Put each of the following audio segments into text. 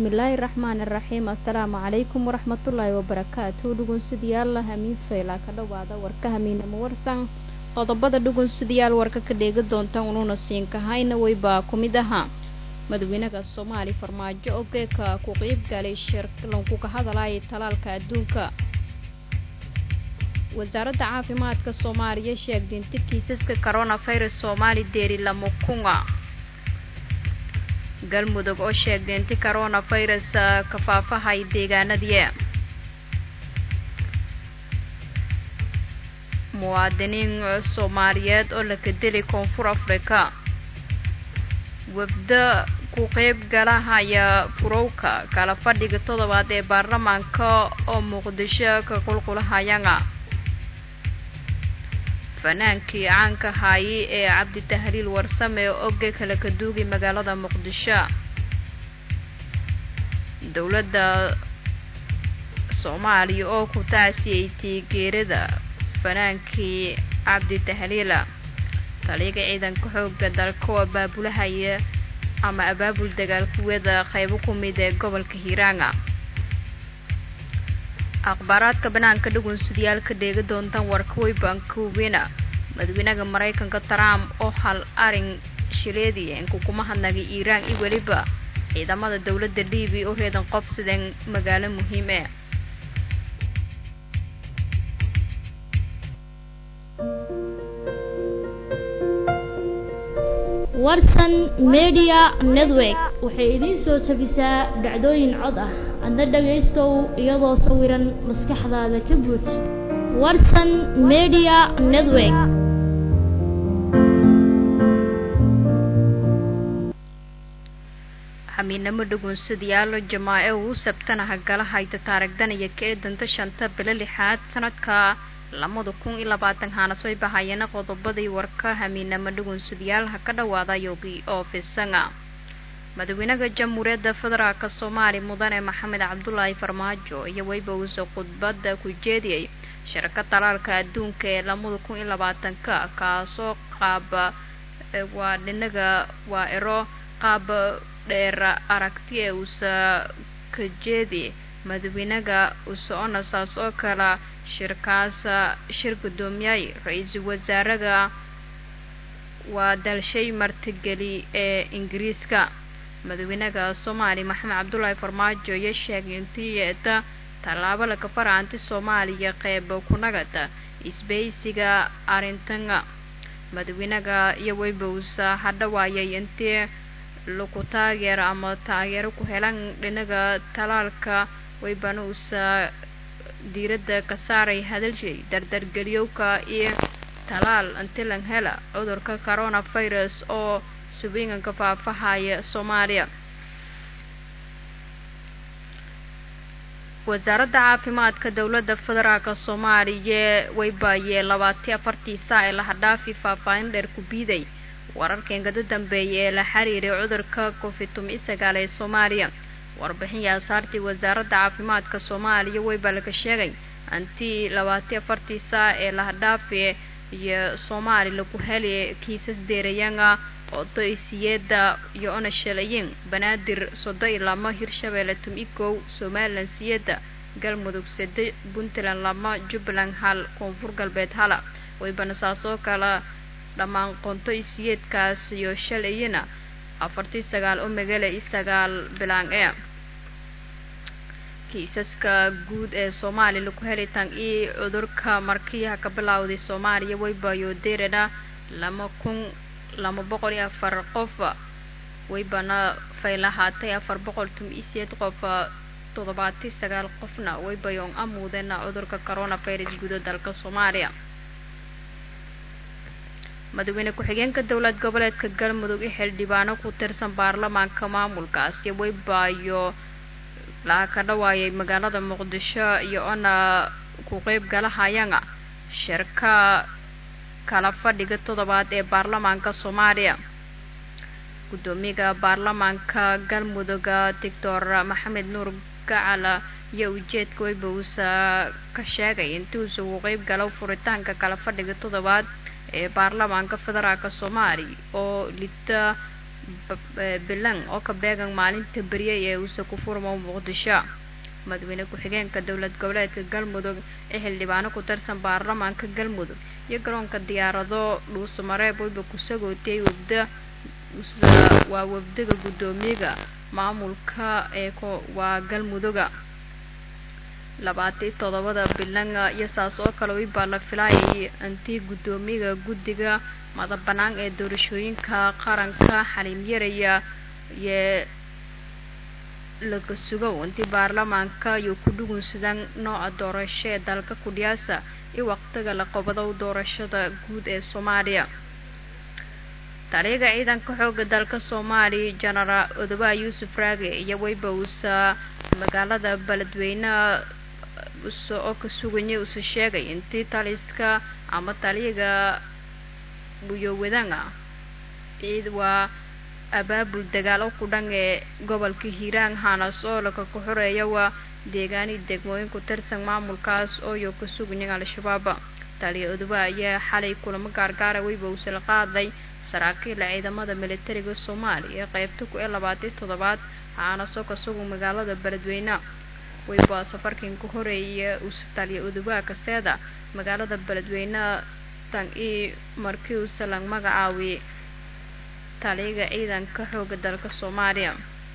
bismillaahi raxmaani raxiim assalaamu calaykum waraxmatullaahi wabarakaatuh dhugunsidayaal hamiin fayla ka dhowaada warka hamiinamo warsan qodobada dhugunsidayaal warka ka dheega doontaan unuuna siinkahayna waybaa ku mid ahaa madaxweynaha Soomaali farmaajo oo geeka ku qayb galay shirka ka hadalaya talaalka adduunka wasaaradda caafimaadka Soomaaliya sheegtay in kiisaska coronavirus Soomaali deeri lama kunga galmudug oo sheegtay in coronavirus ka faafahay deegaanadii muwaadiniin Soomaaliyeed oo la kadilay Koonfur Afrika wafda ku qayb galahaya furowka kala fadhiga toddobaad ee baarlamaanka oo Muqdisho ka qulqulahayanga fanaankii caanka ahaa ee Cabdi Tahliil Warsame oo kala ka duugay magaalada Muqdisho dawladda Soomaaliya oo ku taasiyay geerida fanaankii Cabdi Tahliil taliga ciidanka xoogga dalka oo baabulahaya ama abaabul dagaal kuwada qaybo ku mid ah gobolka Hiiraan akhbaraadka banaanka dhugunsidayaalka dheega doontaan warka way bankuwina madaxweynaha Mareykanka Trump oo hal arin shileedii in kuma hadnagay Iiraan iyo waliba ciidamada dawladda Liibiya oo reedan qobsadeen magaalo muhiim ah warsan media network waxay idin soo tabisaa dhacdooyin cod ah adna dhageystow iyadoo sawiran maskaxdaada ka buux warsan media network hamiinamo dhugunsidayaal jamaace uu sabtanaha galahayta taariikhdan iyo ka eedanta 5 bil 6 sanadka 2020 hana soo bahayana qodobadii warka hamiinamo dhugunsidayaal ka dhawaada yogi ofisanga madaxweynaha Jamhuuriyadda Federaalka Soomaaliya mudane Maxamed Cabdullaahi Farmaajo iyo wayba uu soo khudbada ku jeediyay shirka talaalka adduunka ee 2020 kaasoo qaaba waa dhinaga waa ero qaab dheer aragti ee uu ka jeediyay madaxweynaha uu soo nasaas oo kala shirka doomiyay ra'iisul wasaaraha waa dalshay martigeli ee Ingiriiska madaxweynaha Soomaaliya Maxamed Cabdullaahi Farmaajo ayaa sheegay in talaabo la ka faraantay Soomaaliya qayb ku nagata isbeysiga arintan madaxweynaha iyo waybuusa hadda waayay intii lagu taageero ama taageero ku helan dhinaga talaalka waybanuusa diiradda ka saaray hadalshay dardargeliyowka iyo talaal intii la hela cudurka coronavirus oo subiingan ka faafahaya Soomaaliya wasaaradda caafimaadka dawladda federaalka Soomaaliya way baayay 24 saac la hadaafi faafaahin dheer ku biiday wararkeen gada dambeeyay ee la xiriiray cudurka COVID-19 ee Soomaaliya warbixin saartay wasaaradda caafimaadka Soomaaliya way balka sheegay antii 24 saac ee la hadaafi iyo Soomaaliya lagu helay kiisas deerayanga oo toysiyada iyo onashalayin banaadir sodo ilaa Hirshabeelle tumikow Somaliland siyada galmudug sida Puntland lama Jubbaland hal Koonfur Galbeed hala way banasaaso kala dhamaan qontoysiyadkaas iyo shalayina 49 oo magaalo 9 bilaan ee kiisaska guud ee Soomaaliya lagu helay tan iyo cudurka markiyaha ka bilowday Soomaaliya way baayo deerada 204 qof way bana faylahaatay 418 qof 79 qofna way bayoon amuudena cudurka coronavirus guud dalka Soomaaliya madaxweyne ku-xigeenka dawlad goboleedka Galmudug ee xildhibaano ku tirsan baarlamaanka maamulkaasi way baayo la ka dhawaayay magaalada Muqdisho iyo ona ku qayb galahayanga shirka kala fadhiga toddobaad ee baarlamaanka Soomaaliya gudoomiyaha baarlamaanka Galmudug Dr. Maxamed Nuur Gacala iyo ujeedka waybuusa ka sheegay intuu soo qayb galo furitaanka kala fadhiga toddobaad ee baarlamaanka federaalka Soomaaliya oo lita bilan oo ka beegan maalinta beriyay ee uu ku furmo Muqdisho madaxweyne ku-xigeenka dowlad goboleedka Galmudug ee xildhibaano ku tirsan baarlamaanka Galmudug iyo garoonka diyaarado Dhuusamareeb oo ku sagootay wafdiga gudoomiyaha maamulka ee waa Galmudug 27 bilan iyo saas oo kale way baa la filayay intii gudoomiyaha guddiga madaxbanaan ee doorashooyinka qaranka Xaliim Yareeya laga sugo intii baarlamaanka iyo ku dhugunsadaan nooca doorasho ee dalka ku dhiyaasa iyo waqtiga la qabado doorashada guud ee Soomaaliya taliyaha ciidanka xoogga dalka Soomaaliya General Odawa Yuusuf Raage iyo waybawsa magaalada Beledweyne oo ka suganyay uu sheegay intii taliska ama taliyaha buyowadanga waa abaabul dagaal oo ku dhan ee gobolka Hiiraan Hanas oo la ka xoreeyo waa deegaanada degmooyin ku tirsan maamulkaas oo iyo ka suganyay Al-Shabaab taliyaha Odawa ayaa xalay kulamo gaargaar ah waybawsa la qaaday saraakiil ciidamada militariga Soomaaliya ee qaybta ku 27 Hanas oo ka sugan magaalada Beledweyne wayba safarkan ku horeeyay taliyaha Odawa ka seeda magaalada Beledweyne tan markii uu salan magacaawi taliyaha ciidanka xoogga dalka Soomaaliya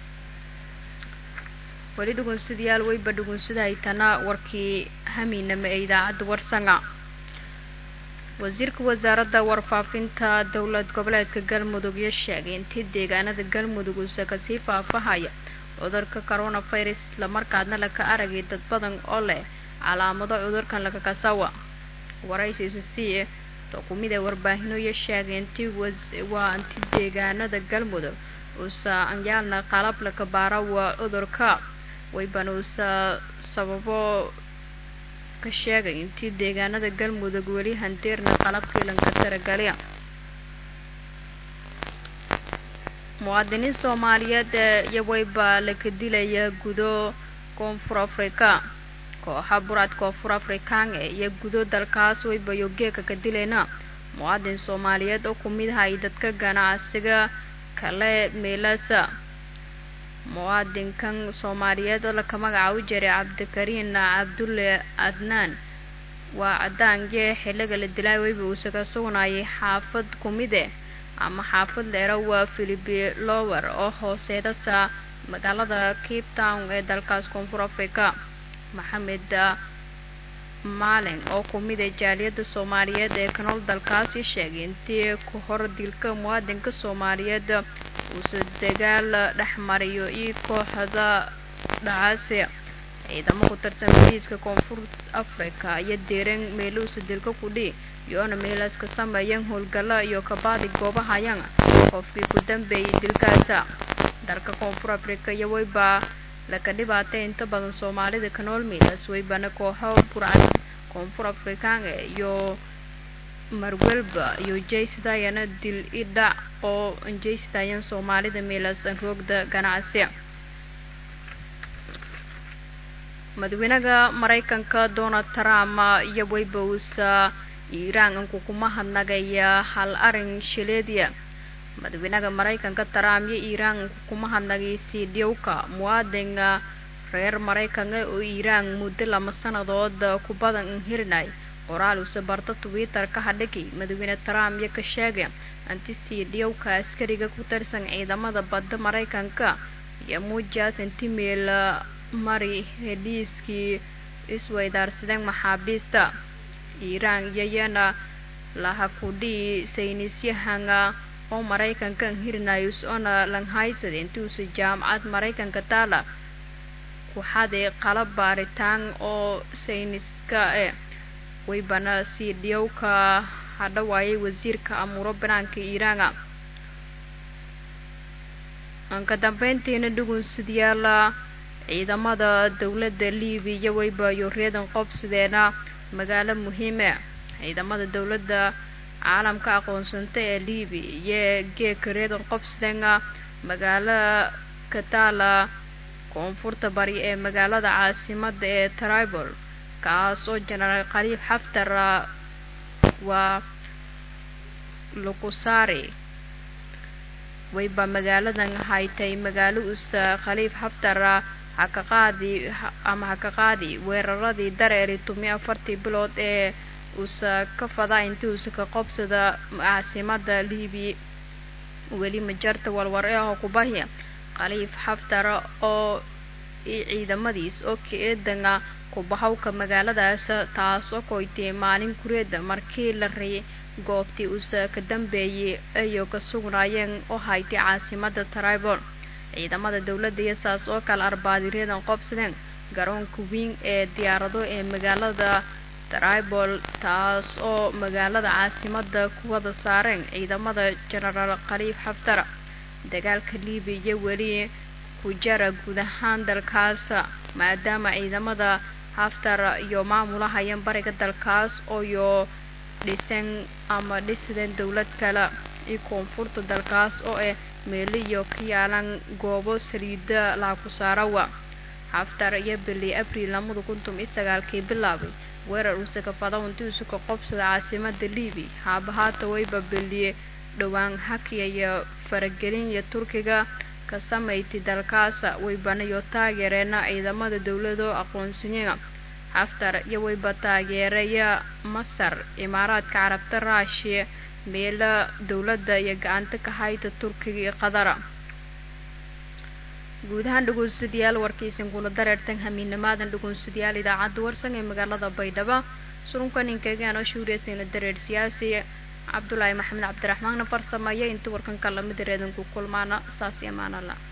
wali dhugunsidayaal wayba dhugunsidaytana warkii hamiinama ee idaacada Warsanga wasiirka wasaaradda warfaafinta dowlad goboleedka Galmudug ayaa sheegay in deegaanada Galmudug uu ka sii faafahaya cudurka coronavirus la markaadna la ka aragay dad badan oo leh calaamado cudurkan laga kasawa waraysiisii dokumida warbaahinno iyo sheegay intii deegaanada Galmudug uu saanyaalna qalab la ka baarawa cudurka waybanuusa sababo ka sheegay intii deegaanada Galmudug wali handeerna qalabkii lanka taragalay muwaadiniin Soomaaliyeed iyo wayba la ka dilay gudo Koonfur Afrika kooxa buraad Koonfur Afrikaan iyo gudo dalkaas wayba yogeeka ka dilayna muwaadin Soomaaliyeed oo kumid ah dadka ganacsiga kale meelasa muwaadinkan Soomaaliyeed oo la ka magacaabo jiray Cabdikariin Cabdulle Adnaan waa cadaange xilliga la dilay wayba uu ka sugnaayay xaafad kumid ama xaafad leero waa Philippe Lower oo hooseeda magaalada Cape Town ee dalkaas Koonfur Afrika Maxamed Maalin oo kumid ah jaaliyadda Soomaaliyeed ee ka nool dalkaas sheegay intii ku hor dilka muwaadinka Soomaaliyeed uu dagaal dhaxmariyo kooxda dhacaasi ciidamo ku tirsan booliiska Koonfur Afrika iyo deeran meeluus dilka ku dhii yoona meelaas ka sameeyeen howlgalo iyo ka baadi goobaha ayaan qofkii ku dambeeyay dilkaasa dalka Koonfur Afrika iyo wayba la ka dhibaatay inta badan Soomaalida ka nool meelaas waybana kooxo buraad Koonfur Afrikaan iyo marwalba iyo jeysdaayana dil idhac oo jeysdaayan Soomaalida meelaas roogda ganacsi madaxweynaha Mareykanka Donald Trump iyo waybawsa Iiraan kuma hadnagaya hal arin shileediya madaxweynaha Mareykanka Trump iyo Iiraan kuma hadnagay sidiyowka muwaadinka reer Mareykanka oo Iiraan muddo 2 sanadood ku badan hirnay qoraal uu sabarta Twitter ka hadhigay madaxweyne Trump iyo ka sheegay anti sidiyowka askariga ku tirsan ciidamada badda Mareykanka iyo muujaas intii meel mari hediiskii isweydaarsadeen maxaabiista Iiraan iyana laha kudii saynisyahanga oo Mareykanka hirnayus ona lan haysad intuu jaamacad Mareykanka taala ku xaday qalab baaritaan oo sayniska waybana sidiyowka hadda waayay wasiirka amuuro banaanka Iiraan anka dambeyntiina dhugunsidayaal ciidamada dawladda Liibiya wayba yoreedan qobsideena magaalo muhiim ah ciidamada dawladda caalamka aqoonsantay ee Liibiya geekareedan qobsideena magaalo ka taala koonfurta bari ee magaalada caasimadda ee Tripoli kaas oo General Khalifa Haftar waa Lukusari wayba magaaladan haytay magaalo usa khaliif xaftar haka qaadi weeraradii dareeri 40 bilood ee usa ka fada intii usa ka qobsada caasimada Liibiya weli majarta walwar ee ku bahiya khaliif xaftar oo ciidamadiis oo keedanga ku baxawka magaaladaas taas oo koytay maalin kureeda markii la reeyay goobtii usa ka dambeeyay ayo ka sugnaayeen oo haytay caasimada Tripoli ciidamada dawladda iyo saas oo kala arbaadireedan qobsadeen garoonka weyn ee diyaarado ee magaalada Tripoli taas oo magaalada caasimada ku wada saareen ciidamada General Khaliif Xaftar dagaalka Liibiya weli ku jara guud ahaan dalkaas maadaama ciidamada Xaftar iyo maamulahayeen bariga dalkaas oo dhisideen dawlad kale ee koonfurta dalkaas oo meeliyo ka yaalan goobo saliida la ku saarawa Xaftar iyo bili Abriil 2019 bilaabay weerar uu ka faday intii uu ka qobsaday caasimada Liibiya haabahaata wayba bili dhawaan hakiyay faragelin iyo Turkiga ka sameeyay dalkaas waybanayo taageerena ciidamada dawladda aqoonsiga Xaftar iyo wayba taageeraya Masar Imaaraadka Carabta Raashiya meela dawladda iyo gacanta ka hayta Turkiga iyo Qatar guud ahaan dhageystayaal warkaysan kula dareertan hamiinamadan dhageystayaal idaacadda warsan ee magaalada Baydhabo surunkan inkagaan oo shuuriyaysan dareer siyaasi Cabdullaahi Maxamed Cabdiraxmaan farsamaya inta warkan kala mid reedan ku kulmaana saasi amaanala